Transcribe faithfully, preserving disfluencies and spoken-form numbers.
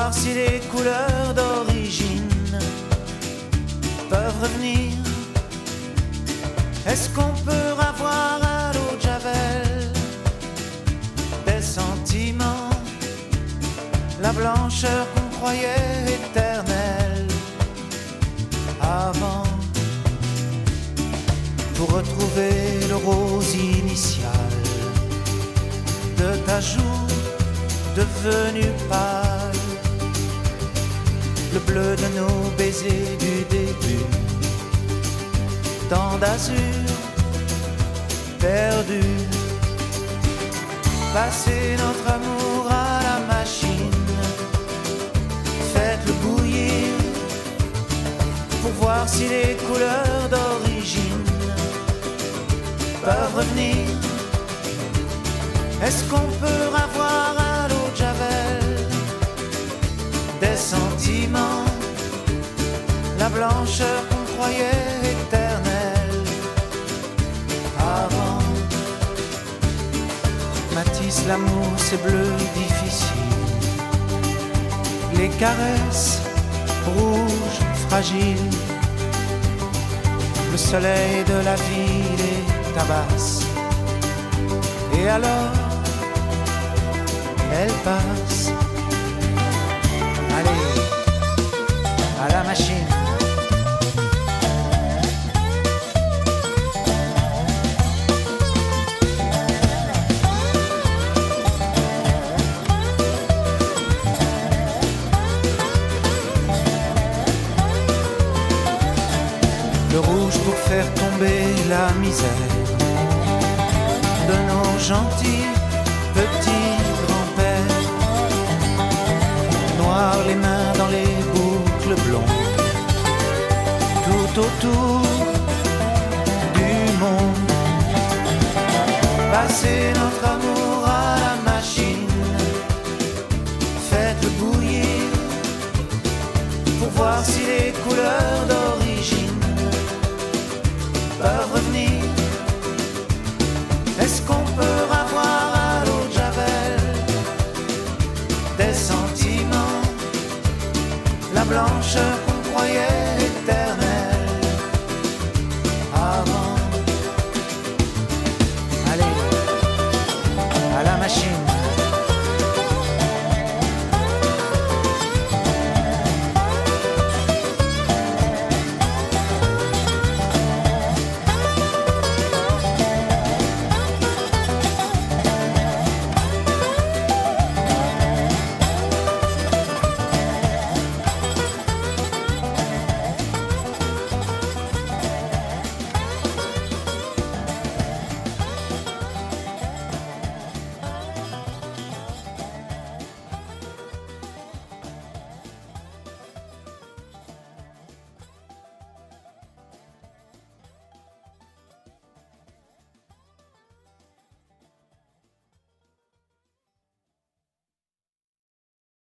voir si les couleurs d'origine peuvent revenir. Est-ce qu'on peut avoir à l'eau de Javel des sentiments, la blancheur qu'on croyait éternelle avant, pour retrouver le rose initial de ta joue devenu pâle, le bleu de nos baisers du début, tant d'azur perdu, passer notre amour à la machine, faites-le bouillir pour voir si les couleurs d'origine peuvent revenir. Est-ce qu'on peut avoir à l'eau de Javel des sentiments, la blancheur qu'on croyait éternelle avant? Matisse, l'amour c'est bleu difficile, les caresses rouges fragiles, le soleil de la ville est tabasse. Et alors elle passe. Allez, à la machine. Le rouge pour faire tomber la misère de nos gentils petits grands-pères, noir les mains dans les boucles blondes, tout autour du monde, passer notre amour à la machine, faites-le bouillir pour voir si les couleurs d'origine peuvent revenir. Est-ce qu'on peut avoir à l'eau de Javel des sentiments, la blancheur